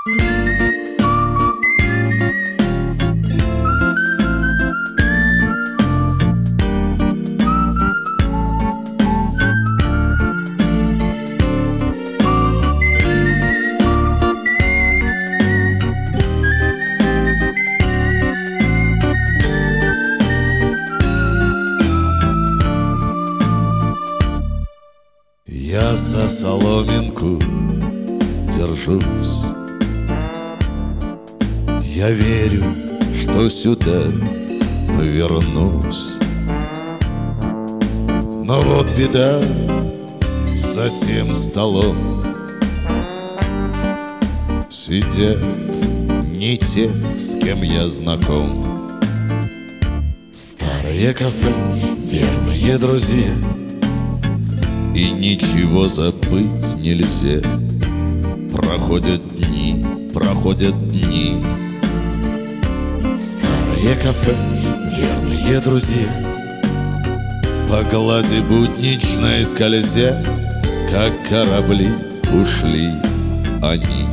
Я за соломинку держусь. Я верю, что сюда вернусь. Но вот беда за тем столом. Сидят не те, с кем я знаком. Старое кафе, верные друзья, и ничего забыть нельзя. Проходят дни, проходят дни. Старое кафе, верные друзья, по глади будничной скользя, как корабли ушли они.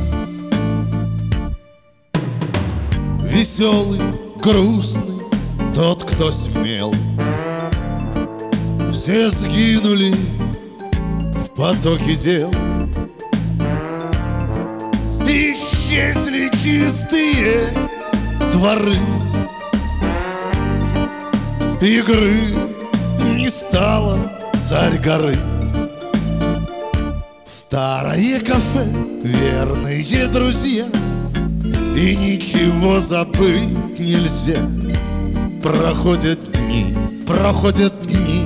Веселый, грустный, тот, кто смел, все сгинули в потоке дел. Исчезли чистые дворы, игры не стало царь горы. Старое кафе, верные друзья, и ничего забыть нельзя. Проходят дни, проходят дни.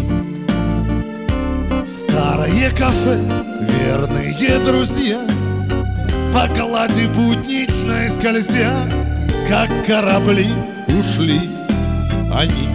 Старое кафе, верные друзья, по глади будничной скользя, как корабли ушли они.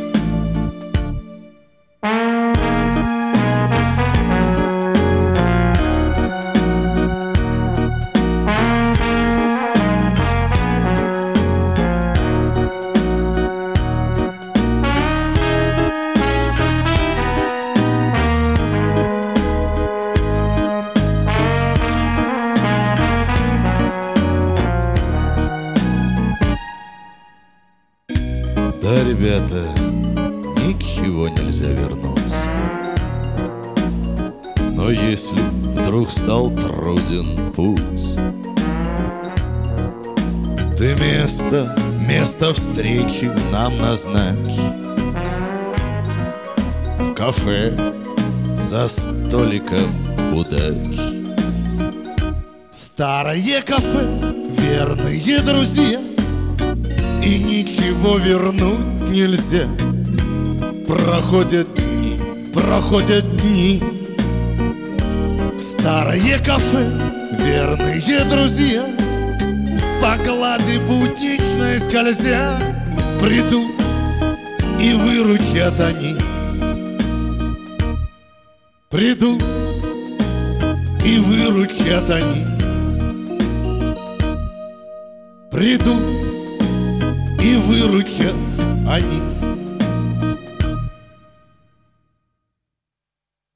Да, ребята, ничего нельзя вернуть. Но если вдруг стал труден путь, ты место встречи нам назначь. В кафе за столиком удач. Старое кафе, верные друзья, и ничего вернуть нельзя. Проходят дни, проходят дни. Старое кафе, верные друзья, по глади будничной скользя, придут и выручат они. Придут и выручат они. Придут и выручат они.